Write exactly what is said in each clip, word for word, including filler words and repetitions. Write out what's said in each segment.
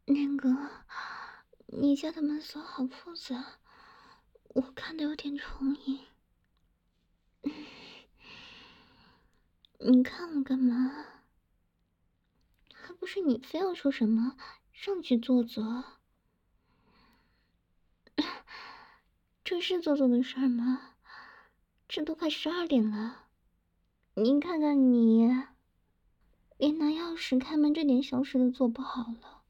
那个，你家的门锁好复杂，我看的有点重瘾。你看我干嘛？还不是你非要说什么上去坐坐？这是做作的事儿吗？这都快十二点了，您看看你，连拿钥匙开门这点小事都做不好了，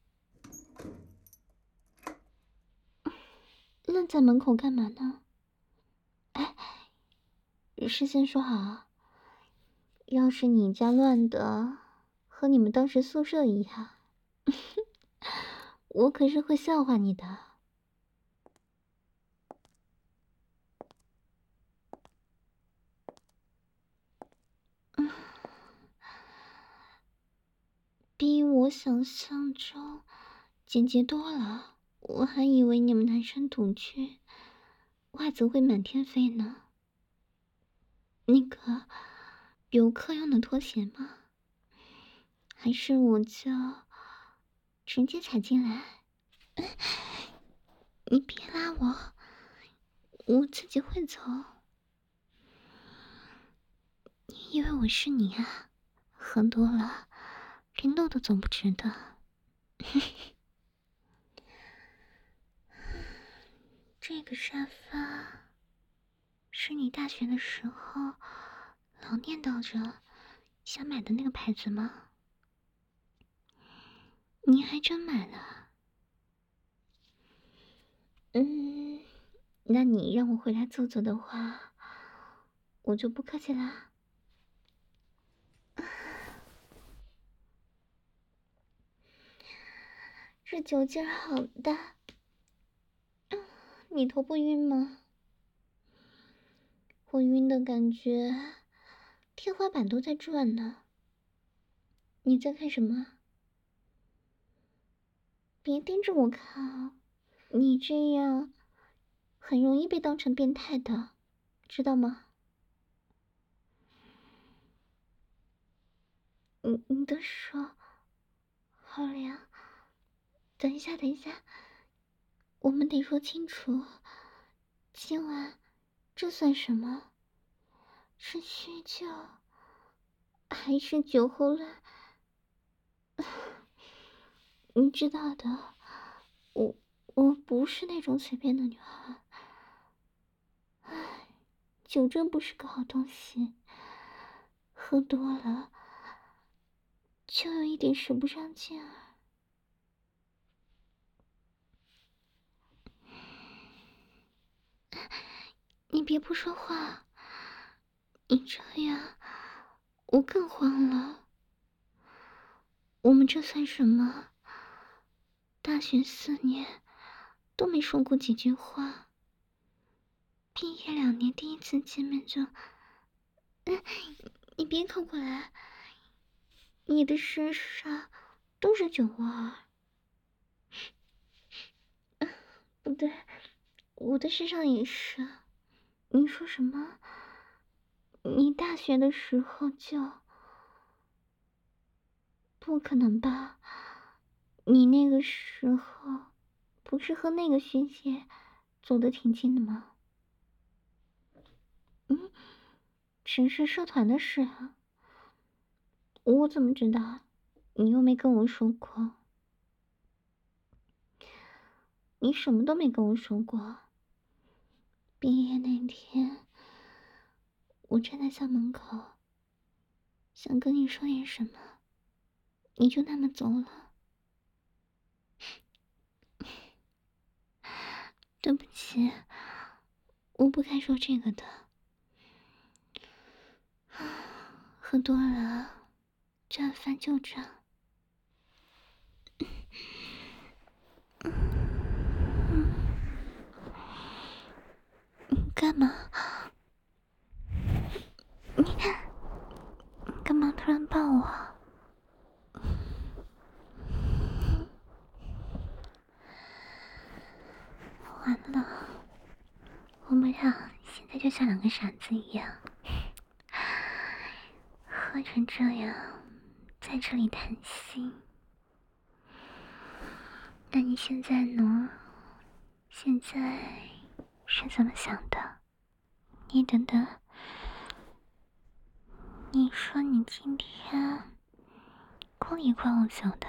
愣在门口干嘛呢？哎，事先说好啊，要是你家乱的和你们当时宿舍一样，我可是会笑话你的。嗯，比我想象中简洁多了。我还以为你们男生独居，袜子会满天飞呢。那个，有客用的拖鞋吗？还是我就直接踩进来？你别拉我，我自己会走。你以为我是你啊？喝多了，连路都走不直的。这个沙发是你大学的时候老念叨着想买的那个牌子吗？你还真买了。嗯，那你让我回来坐坐的话，我就不客气啦。这酒劲儿好大，你头不晕吗？我晕的感觉，天花板都在转呢。你在看什么？别盯着我看啊，你这样很容易被当成变态的，知道吗？你你的手好凉，等一下，等一下，我们得说清楚，今晚这算什么？是叙旧，还是酒后乱？你知道的，我我不是那种随便的女孩。唉，酒真不是个好东西，喝多了就有一点使不上劲儿。你别不说话，你这样我更慌了。我们这算什么？大学四年都没说过几句话，毕业两年第一次见面就……嗯，你别靠过来，你的身上都是酒味儿。不对，我的身上也是。你说什么？你大学的时候就……不可能吧？你那个时候不是和那个学姐走得挺近的吗？嗯，只是社团的事啊，我怎么知道？你又没跟我说过，你什么都没跟我说过。毕业那天，我站在校门口，想跟你说点什么，你就那么走了。对不起，我不该说这个的。喝多了，这翻旧账。你干嘛？你干嘛突然抱我？完了，我们俩现在就像两个傻子一样，喝成这样，在这里谈心。 那你现在呢？现在是怎么想的？你等等，你说你今天逛一逛我走的，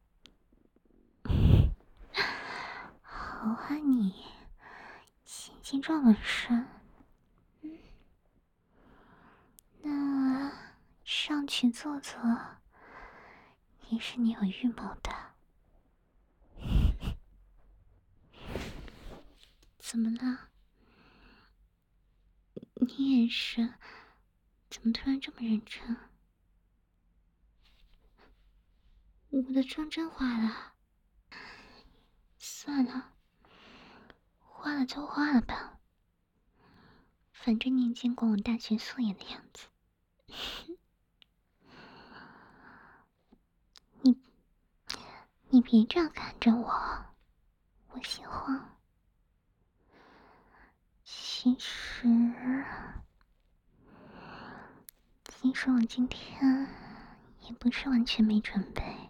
好啊你，心机这么深。嗯，那上去坐坐，也是你有预谋的。怎么了？你眼神怎么突然这么认真？我的妆真化了。算了，化了就化了吧，反正你也见过我大学素颜的样子。你你别这样看着我，我喜欢。其实，其实我今天也不是完全没准备。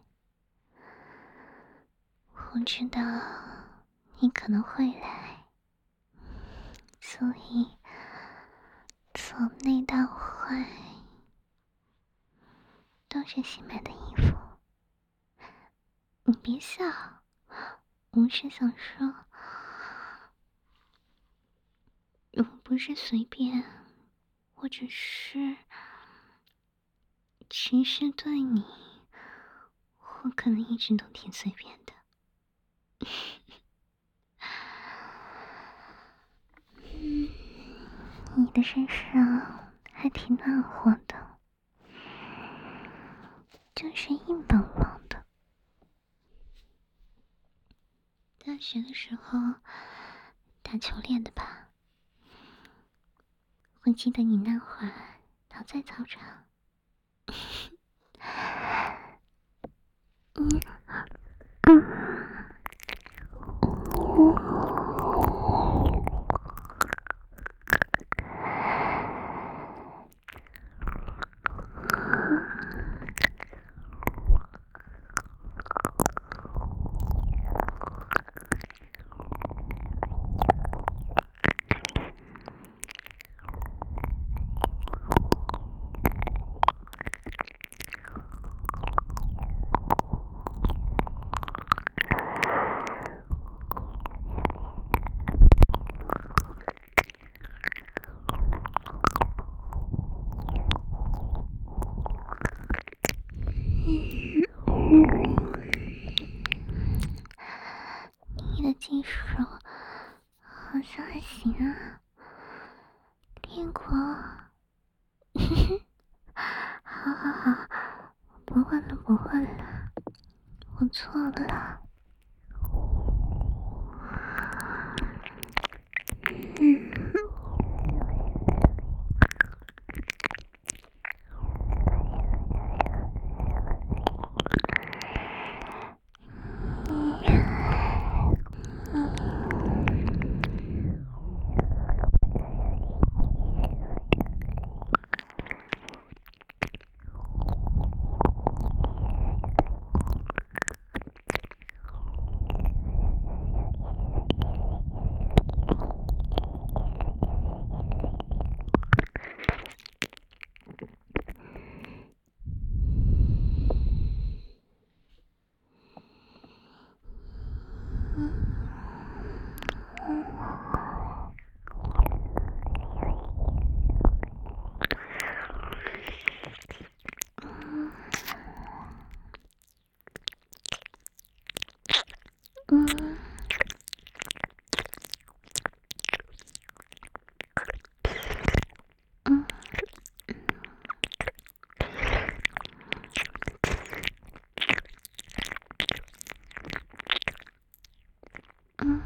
我知道你可能会来，所以走内大会都是新买的衣服。你别笑，我是想说，我不是随便，我只是，其实对你，我可能一直都挺随便的。嗯，你的身上还挺暖和的，就是硬邦邦的。大学的时候打球练的吧？我记得你那会儿躺在操场。嗯嗯你的技术好像还行啊，练过。好好好，不问了不问了，我错了。嗯。嗯。嗯。嗯。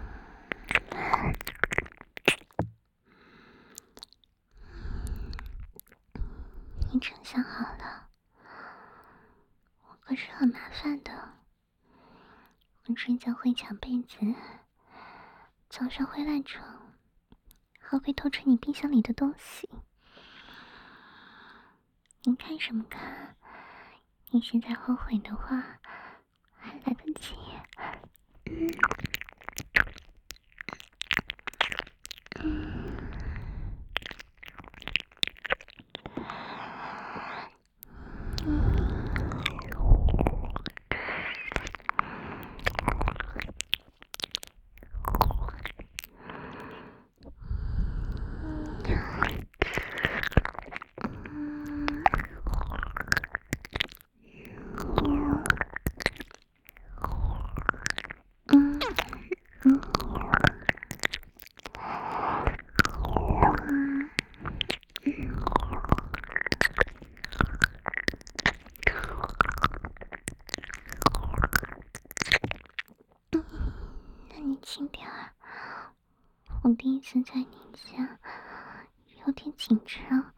你真想好了，我可是很麻烦的。我睡觉会抢被子，早上会赖床，还会偷吃你冰箱里的东西。你看什么看？你现在后悔的话，还来得及。 你轻点儿，我第一次在你家，有点紧张。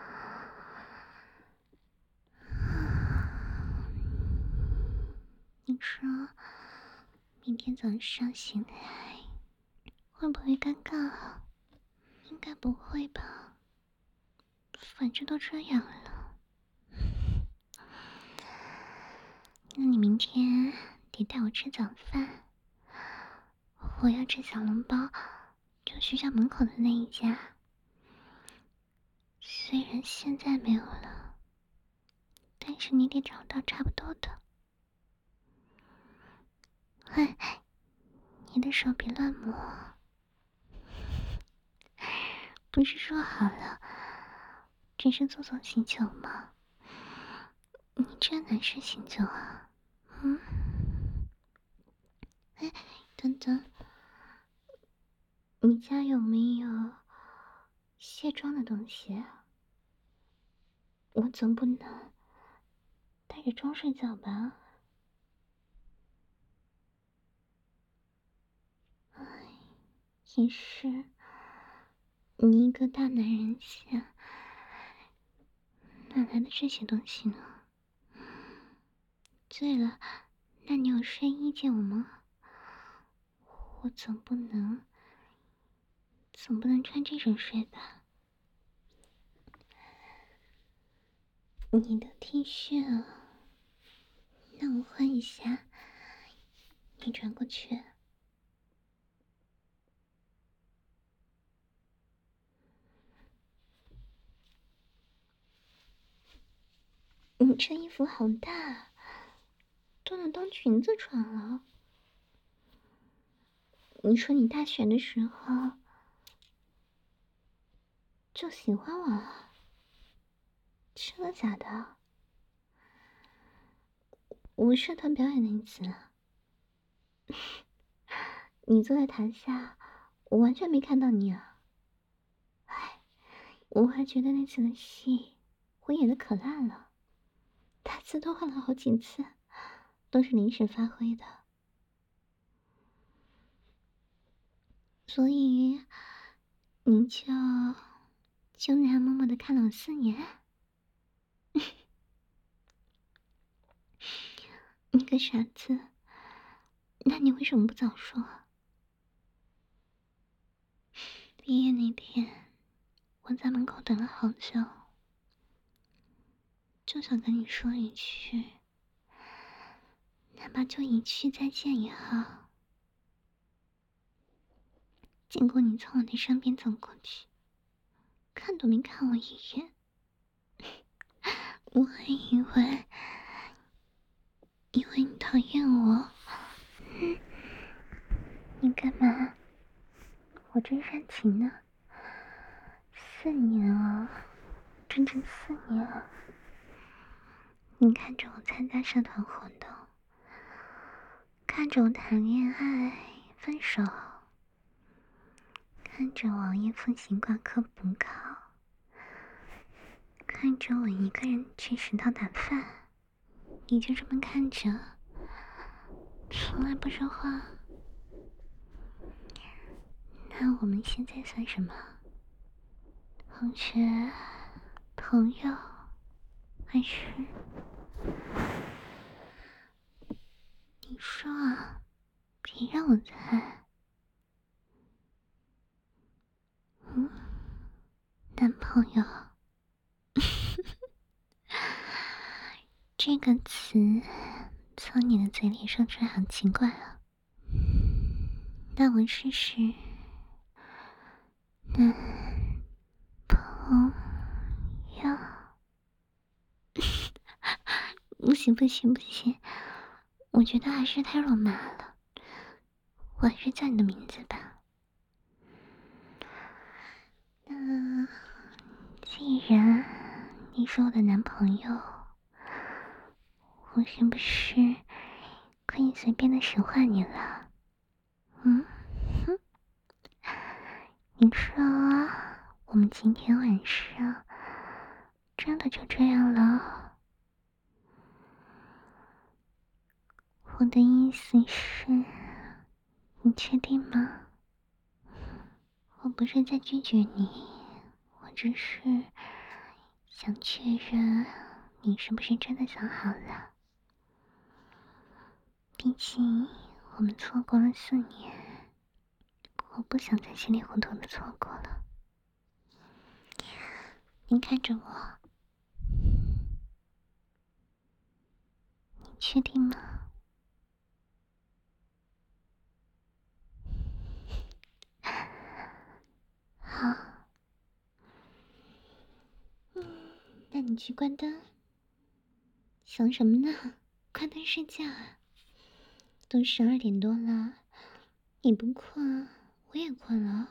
你说，明天早上醒来会不会尴尬啊？应该不会吧，反正都这样了。那你明天得带我吃早饭，我要吃小笼包，就学校门口的那一家。虽然现在没有了，但是你得找到差不多的。哎，你的手别乱摸，不是说好了，只是做做醒酒吗？你这哪是醒酒啊？嗯？哎，等等，你家有没有卸妆的东西啊？我总不能带着妆睡觉吧？哎，也是，你一个大男人家，哪来的这些东西呢？对了，那你有睡衣借我吗？我总不能，总不能穿这种睡吧？你的 T 恤啊，那我换一下，你转过去。你这衣服好大，都能当裙子穿了。你说你大学的时候就喜欢我了？真的假的？我社团表演那一次，你坐在台下，我完全没看到你啊。哎，我还觉得那次的戏我演的可烂了，台词都换了好几次，都是临时发挥的。所以你就就那样默默的看了我四年？你个傻子，那你为什么不早说？毕业那天，我在门口等了好久，就想跟你说一句，哪怕就一句再见也好。结果你从我的身边走过去，看都没看我一眼，我还以为，以为你讨厌我。嗯，你干嘛？我真煽情呢。四年啊，整整四年啊！你看着我参加社团活动，看着我谈恋爱、分手，看着我熬夜复习挂科补考，看着我一个人去食堂打饭，你就这么看着，从来不说话。那我们现在算什么？同学、朋友，还是？你说啊，别让我猜。嗯，男朋友。这个词从你的嘴里说出来很奇怪啊。那我试试。男朋友。不行不行不行，我觉得还是太肉麻了，我还是叫你的名字吧。那既然你是我的男朋友，我是不是可以随便的使唤你了？嗯哼，你说我们今天晚上真的就这样了？我的意思是， 你确定吗？我不是在拒绝你，我只是想确认你是不是真的想好了。毕竟我们错过了四年，我不想再稀里糊涂的错过了。你看着我，你确定吗？好，嗯，那你去关灯。想什么呢？关灯睡觉啊！都十二点多了，你不困，我也困了。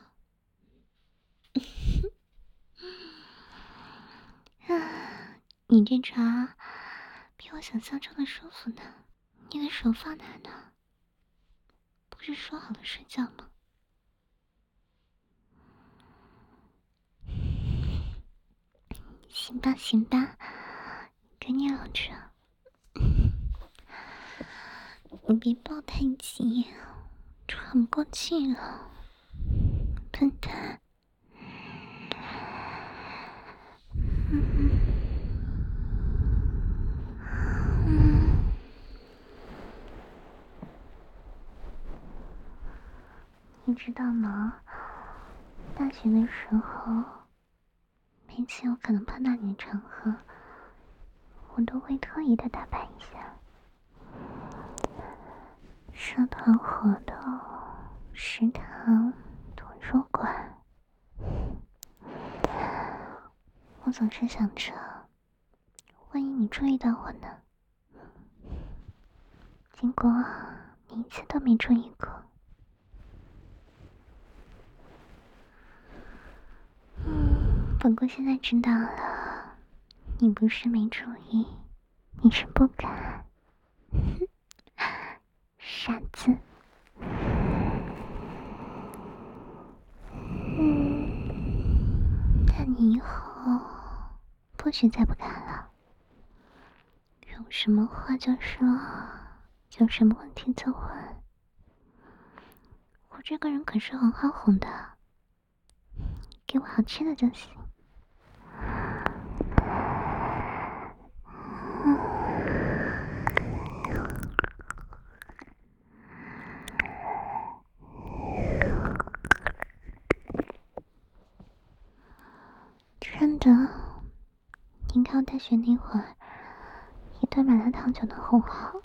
啊，你这床比我想象中的舒服呢。你的手放哪呢？不是说好了睡觉吗？行吧，行吧，给你搂着。你别抱太紧，喘不过气了，笨蛋。嗯嗯，你知道吗？大学的时候，每次有可能碰到你的场合，我都会特意的打扮一下。社团活动、食堂、图书馆，我总是想着，万一你注意到我呢？结果你一次都没注意过。嗯，不过现在知道了，你不是没注意，你是不敢。傻子。嗯，那你以后不许再不敢了。有什么话就说，有什么问题就问。我这个人可是很好哄的，给我好吃的就行。真的，你看我大学那会儿，一顿麻辣烫就能哄好。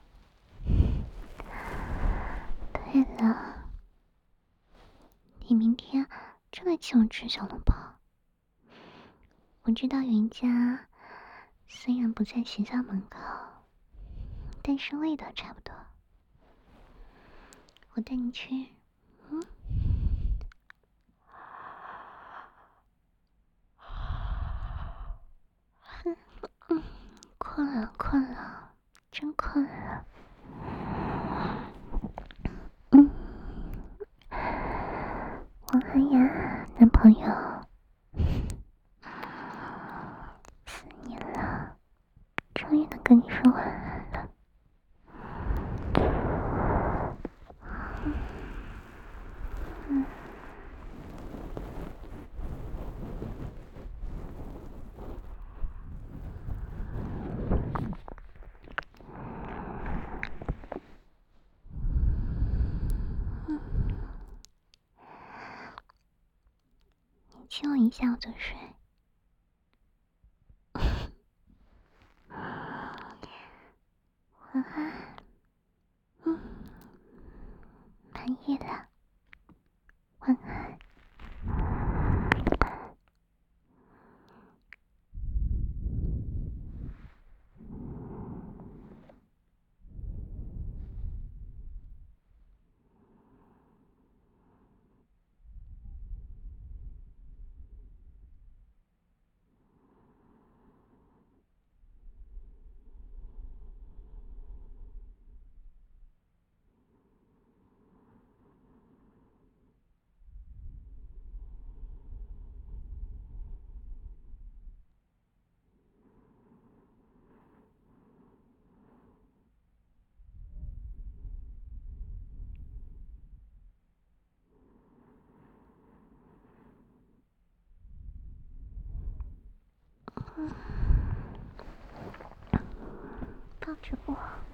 对了，你明天真的请我吃小笼包。我知道有一家，虽然不在学校门口，但是味道差不多。我带你去。嗯。嗯，困了，困了，真困了。嗯，晚安呀，男朋友。四年了，终于能跟你说晚安了。嗯。嗯，你亲我一下我就睡。晚安。嗯，满意了。晚安。 抱着我。